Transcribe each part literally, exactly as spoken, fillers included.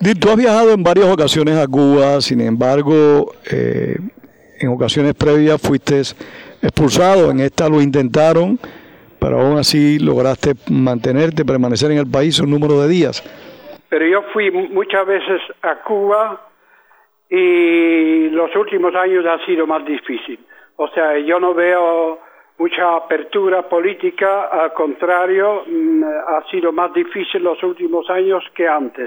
Tú has viajado en varias ocasiones a Cuba, sin embargo, eh, en ocasiones previas fuiste expulsado, en esta lo intentaron, pero aún así lograste mantenerte, permanecer en el país un número de días. Pero yo fui muchas veces a Cuba y los últimos años ha sido más difícil. O sea, yo no veo mucha apertura política, al contrario, ha sido más difícil los últimos años que antes.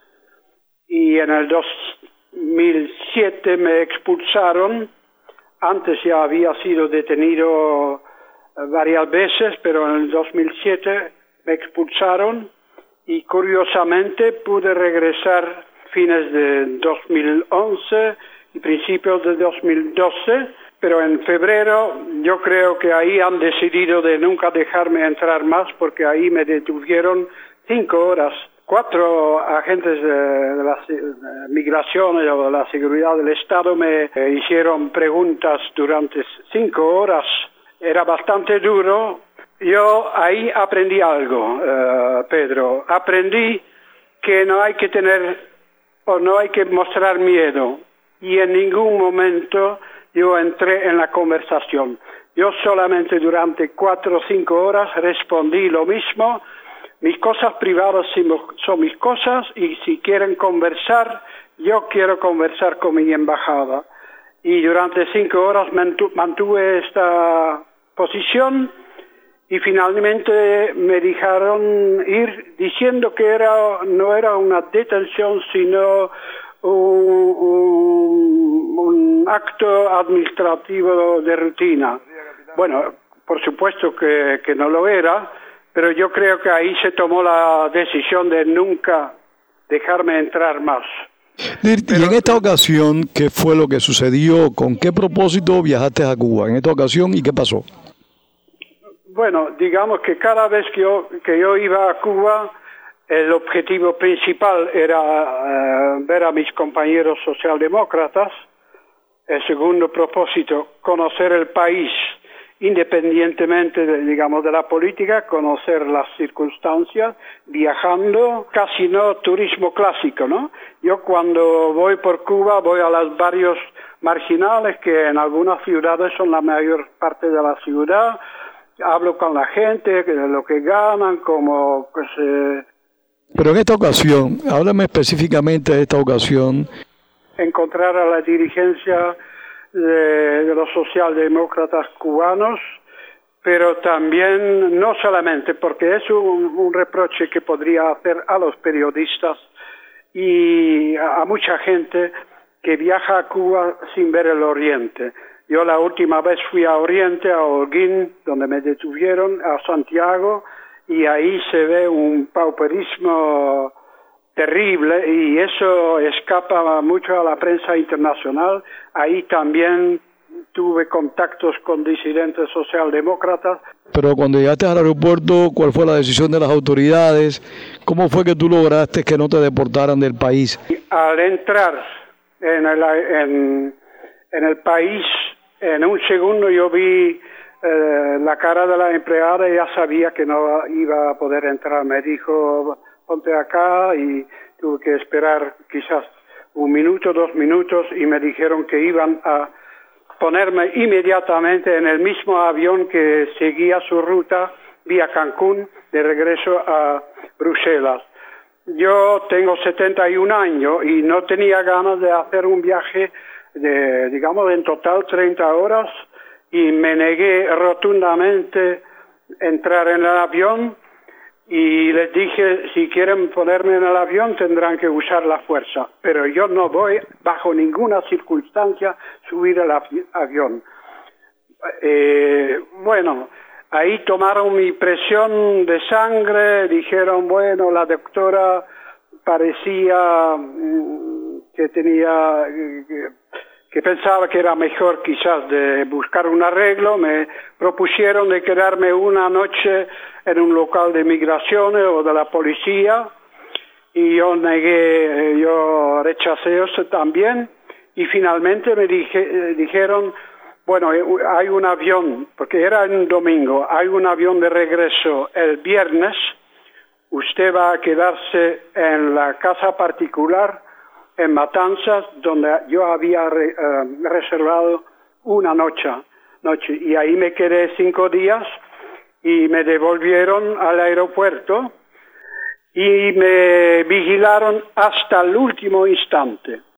Y en el dos mil siete me expulsaron. Antes ya había sido detenido varias veces, pero en el dos mil siete me expulsaron y curiosamente pude regresar fines de dos mil once y principios de dos mil doce, pero en febrero yo creo que ahí han decidido de nunca dejarme entrar más porque ahí me detuvieron cinco horas. Cuatro agentes de, de la de migración o de la seguridad del Estado me eh, hicieron preguntas durante cinco horas. Era bastante duro. Yo ahí aprendí algo, uh, Pedro. Aprendí que no hay que tener o no hay que mostrar miedo. Y en ningún momento yo entré en la conversación. Yo solamente durante cuatro o cinco horas respondí lo mismo. Mis cosas privadas son mis cosas y si quieren conversar, yo quiero conversar con mi embajada. Y durante cinco horas mantuve esta posición y finalmente me dejaron ir diciendo que era no era una detención sino un, un, un acto administrativo de rutina. Bueno, por supuesto que, que no lo era, pero yo creo que ahí se tomó la decisión de nunca dejarme entrar más. Y en esta ocasión, ¿qué fue lo que sucedió? ¿Con qué propósito viajaste a Cuba en esta ocasión y qué pasó? Bueno, digamos que cada vez que yo, que yo iba a Cuba, el objetivo principal era uh, ver a mis compañeros socialdemócratas. El segundo propósito, conocer el país independientemente, de, digamos, de la política, conocer las circunstancias, viajando, casi no turismo clásico, ¿no? Yo cuando voy por Cuba voy a los barrios marginales, que en algunas ciudades son la mayor parte de la ciudad, hablo con la gente, de lo que ganan, como pues, eh... Pero en esta ocasión, háblame específicamente de esta ocasión. Encontrar a la dirigencia de, de los socialdemócratas cubanos, pero también, no solamente, porque es un, un reproche que podría hacer a los periodistas y a, a mucha gente que viaja a Cuba sin ver el Oriente. Yo la última vez fui a Oriente, a Holguín, donde me detuvieron, a Santiago, y ahí se ve un pauperismo terrible y eso escapa mucho a la prensa internacional. Ahí también tuve contactos con disidentes socialdemócratas. Pero cuando llegaste al aeropuerto, ¿cuál fue la decisión de las autoridades? ¿Cómo fue que tú lograste que no te deportaran del país? Al entrar en el, en, en el país, en un segundo yo vi eh, la cara de la empleada y ya sabía que no iba a poder entrar. Me dijo, ponte acá, y tuve que esperar quizás un minuto, dos minutos, y me dijeron que iban a ponerme inmediatamente en el mismo avión que seguía su ruta vía Cancún de regreso a Bruselas. Yo tengo setenta y un años y no tenía ganas de hacer un viaje de, digamos, en total treinta horas, y me negué rotundamente a entrar en el avión y les dije, si quieren ponerme en el avión tendrán que usar la fuerza, pero yo no voy bajo ninguna circunstancia subir al avión. Eh, bueno, ahí tomaron mi presión de sangre, dijeron, bueno, la doctora parecía mm, que tenía, que, que pensaba que era mejor quizás de buscar un arreglo. Me propusieron de quedarme una noche en un local de migraciones o de la policía, y yo negué, yo rechacé eso también, y finalmente me dije, dijeron, bueno, hay un avión, porque era un domingo, hay un avión de regreso el viernes, usted va a quedarse en la casa particular en Matanzas, donde yo había re, uh, reservado una noche, noche. Y ahí me quedé cinco días y me devolvieron al aeropuerto y me vigilaron hasta el último instante.